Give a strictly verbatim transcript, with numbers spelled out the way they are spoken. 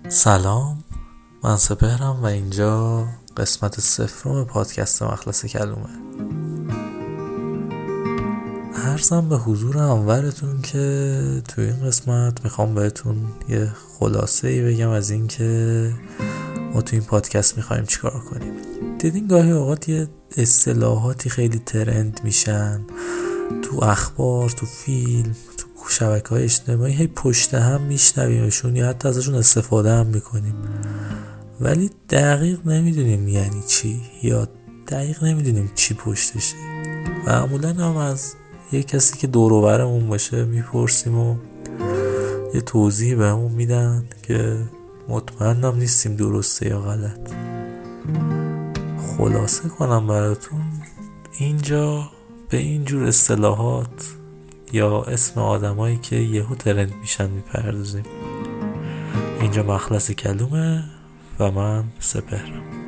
سلام، من سپهرم و اینجا قسمت صفرم پادکست مخلص کلومه. عرضم به حضور انورتون که تو این قسمت میخوام بهتون یه خلاصه ای بگم از این که ما تو این پادکست میخوایم چیکار کنیم. دیدین گاهی اوقات یه اصطلاحاتی خیلی ترند میشن تو اخبار، تو فیلم، تو شبکه‌های اجتماعی، هی پشت هم میشنویمشون یا حتی ازشون استفاده هم میکنیم، ولی دقیق نمیدونیم یعنی چی یا دقیق نمیدونیم چی پشتشه. معمولا هم از یه کسی که دور و برمون باشه میپرسیم و یه توضیح بهمون میدن که مطمئنم نیستیم درسته یا غلط. خلاصه کنم براتون، اینجا به اینجور اصطلاحات یا اسم آدمایی که یهو ترند میشن میپردازیم. اینجا مخلص کلومه و من سپهرم.